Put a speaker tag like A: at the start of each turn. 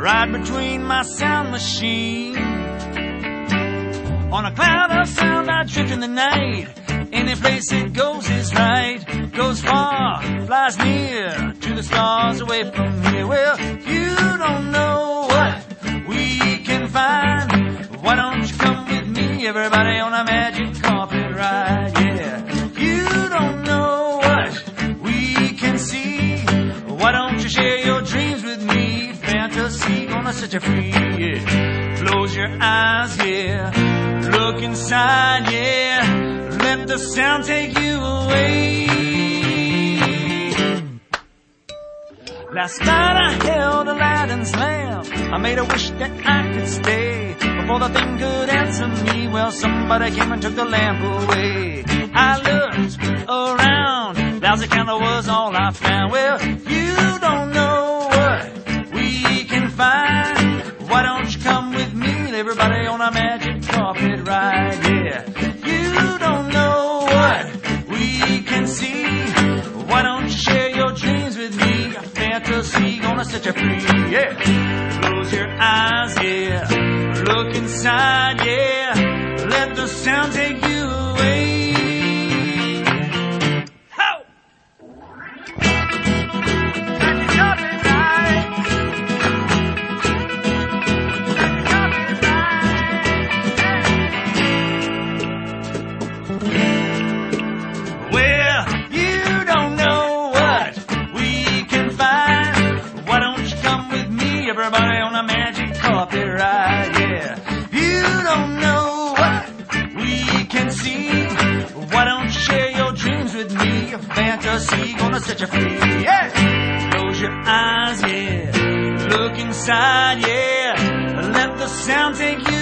A: right between my sound machine. On a cloud of sound I drift in the night. Any place it goes is right. Goes far, flies near, to the stars away from here. Well, you don't know what we can find. Why don't you come with me, everybody, on a magic carpet ride? Yeah, you don't know what we can see. Why don't you share your dreams with me? Fantasy gonna set you free, yeah. Close your eyes, yeah. Look inside, yeah. Let the sound take you away. Last night I held Aladdin's lamp. I made a wish that I could stay. Before the thing could answer me, well, somebody came and took the lamp away. I looked around, lousy candle was all I found. Well, you don't know what we can find. Why don't you come with me, everybody, on a magic carpet ride? Yeah, you don't know what we can see. Why don't you share your dreams with me? A fantasy gonna set you free, yeah. Close your eyes, yeah. Look inside, yeah. Let the sound take you away. How? Well, you don't know what we can find. Why don't you come with me, everybody, on a magic carpet ride? Yeah, you don't know what we can see. Why don't you share your dreams with me? A fantasy gonna set you free. Yeah, close your eyes, yeah. Look inside, yeah. Let the sound take you